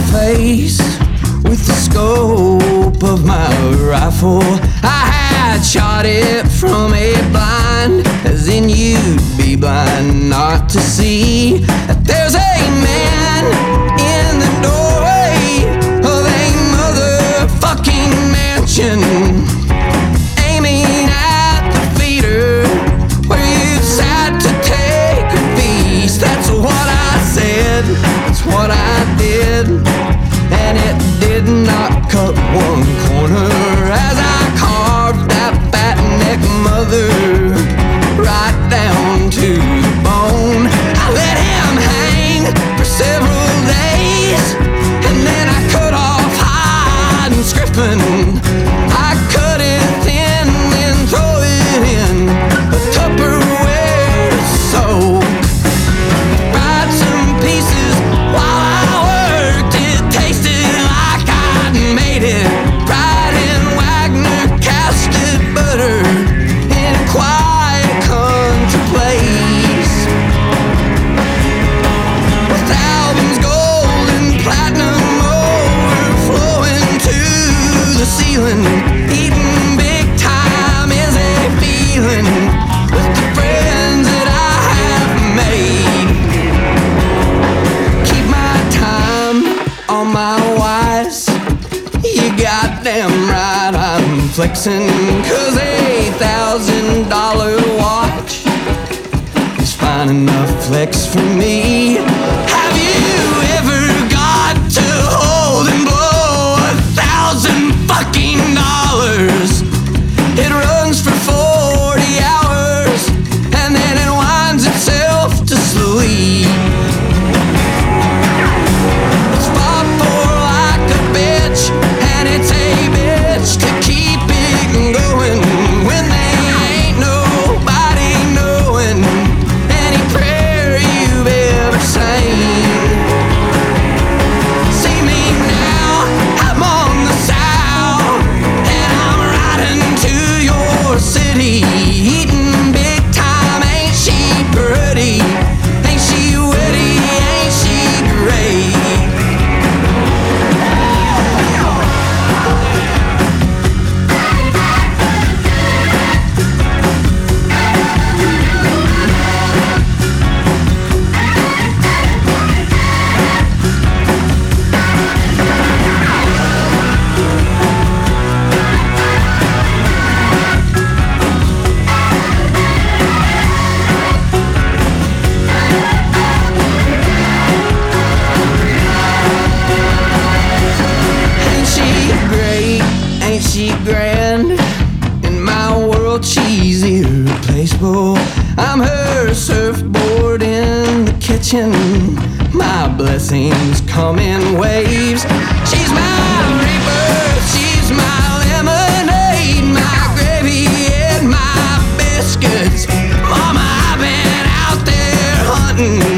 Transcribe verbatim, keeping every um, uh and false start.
face with the scope of my rifle. I had shot it from a blind, as in you'd be blind not to see that there's a man in the doorway of a motherfucking mansion, aiming at the feeder where you sat to take a feast. That's what I said, that's what I did, and it did not cut one corner as I carved that fat neck mother right down to the bone. I let him hang for several days, and then I cut off hide and scripin'. I cut it thin, then throw it in a Tupperware to soak. Fried some pieces while I worked. It tasted like I'd made it right in Wagner casted butter in a quiet country place, with albums gold and platinum overflowing to the ceiling. Eating big time is a feeling with the friends that I have made. Keep my time on my wise, you goddamn right I'm flexing, cause a thousand dollar watch is fine enough flex for me. Have you ever got to hold and blow a thousand fucking dollars? It runs for forty hours and then it winds itself to sleep. It's fought for like a bitch, and it's a bitch to keep it going when there ain't nobody knowing any prayer you've ever sang. See me now, I'm on the south, and I'm riding to your city. Eating big time, ain't she pretty? Ain't she witty? Ain't she great? Ain't she great? Ain't she grand? In my world she's irreplaceable. I'm her surfboard in the kitchen. My blessings come in waves. She's my reaper, she's my lemonade, my gravy and my biscuits. Mama, I've been out there hunting